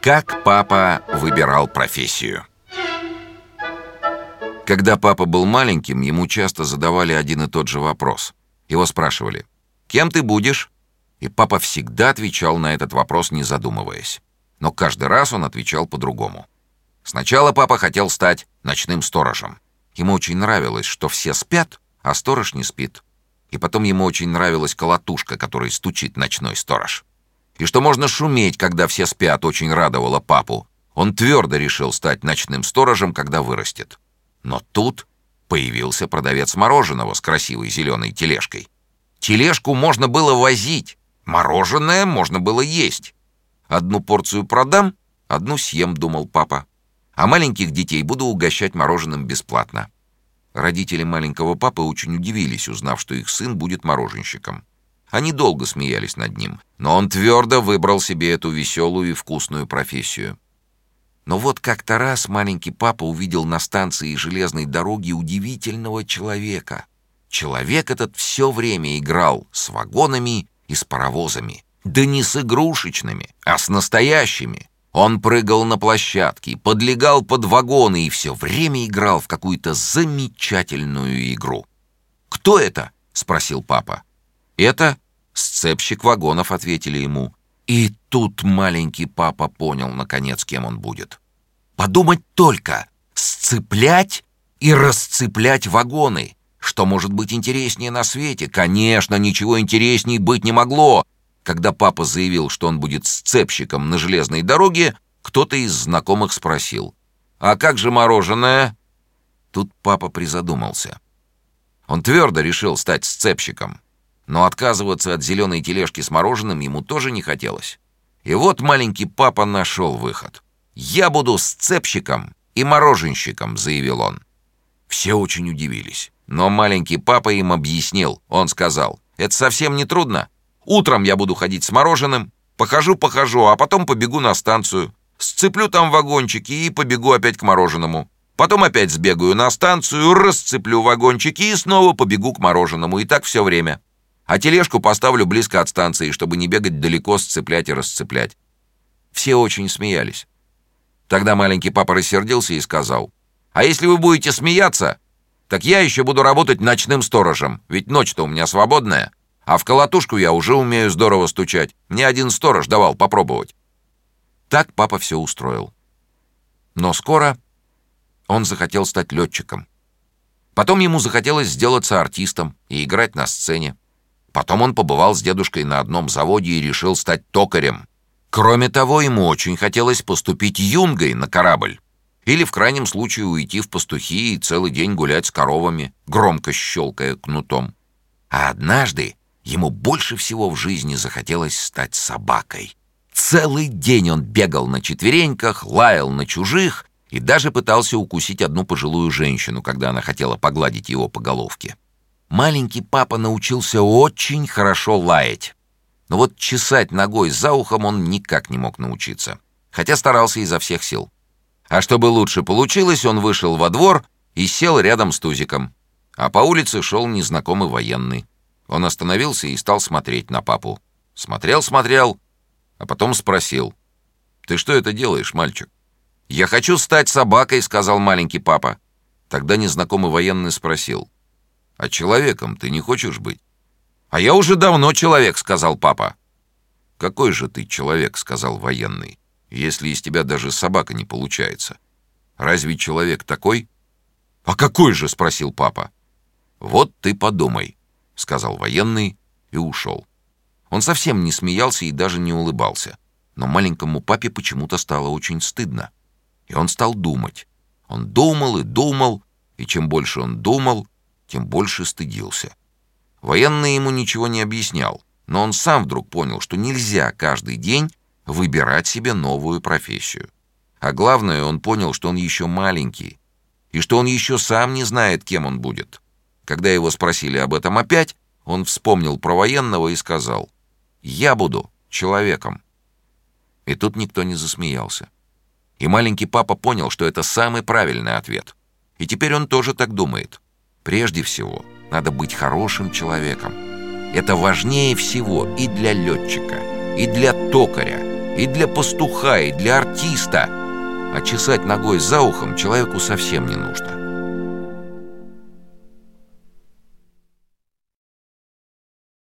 Как папа выбирал профессию? Когда папа был маленьким, ему часто задавали один и тот же вопрос. Его спрашивали: «Кем ты будешь?» И папа всегда отвечал на этот вопрос, не задумываясь. Но каждый раз он отвечал по-другому. Сначала папа хотел стать ночным сторожем. Ему очень нравилось, что все спят, а сторож не спит. И потом ему очень нравилась колотушка, которой стучит ночной сторож. И что можно шуметь, когда все спят, очень радовало папу. Он твердо решил стать ночным сторожем, когда вырастет. Но тут появился продавец мороженого с красивой зеленой тележкой. Тележку можно было возить, мороженое можно было есть. Одну порцию продам, одну съем, думал папа. А маленьких детей буду угощать мороженым бесплатно. Родители маленького папы очень удивились, узнав, что их сын будет мороженщиком. Они долго смеялись над ним, но он твердо выбрал себе эту веселую и вкусную профессию. Но вот как-то раз маленький папа увидел на станции железной дороги удивительного человека. Человек этот все время играл с вагонами и с паровозами. Да не с игрушечными, а с настоящими. Он прыгал на площадке, подлегал под вагоны и все время играл в какую-то замечательную игру. «Кто это?» — спросил папа. «Это сцепщик вагонов», — ответили ему. И тут маленький папа понял, наконец, кем он будет. Подумать только! Сцеплять и расцеплять вагоны! Что может быть интереснее на свете? Конечно, ничего интереснее быть не могло. Когда папа заявил, что он будет сцепщиком на железной дороге, кто-то из знакомых спросил: «А как же мороженое?» Тут папа призадумался. Он твердо решил стать сцепщиком, но отказываться от зеленой тележки с мороженым ему тоже не хотелось. И вот маленький папа нашел выход. «Я буду сцепщиком и мороженщиком», — заявил он. Все очень удивились, но маленький папа им объяснил. Он сказал: «Это совсем не трудно. Утром я буду ходить с мороженым, похожу, а потом побегу на станцию, сцеплю там вагончики и побегу опять к мороженому. Потом опять сбегаю на станцию, расцеплю вагончики и снова побегу к мороженому. И так все время. А тележку поставлю близко от станции, чтобы не бегать далеко, сцеплять и расцеплять». Все очень смеялись. Тогда маленький папа рассердился и сказал: «А если вы будете смеяться, так я еще буду работать ночным сторожем, ведь ночь-то у меня свободная, а в колотушку я уже умею здорово стучать. Мне один сторож давал попробовать». Так папа все устроил. Но скоро он захотел стать летчиком. Потом ему захотелось сделаться артистом и играть на сцене. Потом он побывал с дедушкой на одном заводе и решил стать токарем. Кроме того, ему очень хотелось поступить юнгой на корабль. Или, в крайнем случае, уйти в пастухи и целый день гулять с коровами, громко щелкая кнутом. А однажды ему больше всего в жизни захотелось стать собакой. Целый день он бегал на четвереньках, лаял на чужих и даже пытался укусить одну пожилую женщину, когда она хотела погладить его по головке. Маленький папа научился очень хорошо лаять. Но вот чесать ногой за ухом он никак не мог научиться, хотя старался изо всех сил. А чтобы лучше получилось, он вышел во двор и сел рядом с Тузиком. А по улице шел незнакомый военный. Он остановился и стал смотреть на папу. Смотрел, а потом спросил: «Ты что это делаешь, мальчик?» «Я хочу стать собакой», — сказал маленький папа. Тогда незнакомый военный спросил: «А человеком ты не хочешь быть?» «А я уже давно человек», — сказал папа. «Какой же ты человек», — сказал военный, «если из тебя даже собака не получается? Разве человек такой?» «А какой же?» — спросил папа. «Вот ты подумай», — сказал военный и ушел. Он совсем не смеялся и даже не улыбался. Но маленькому папе почему-то стало очень стыдно. И он стал думать. Он думал и думал, и чем больше он думал, тем больше стыдился. Военный ему ничего не объяснял, но он сам вдруг понял, что нельзя каждый день выбирать себе новую профессию. А главное, он понял, что он еще маленький, и что он еще сам не знает, кем он будет. Когда его спросили об этом опять, он вспомнил про военного и сказал: «Я буду человеком». И тут никто не засмеялся. И маленький папа понял, что это самый правильный ответ. И теперь он тоже так думает. Прежде всего, надо быть хорошим человеком. Это важнее всего и для летчика, и для токаря, И для пастуха, и для артиста. А чесать ногой за ухом человеку совсем не нужно.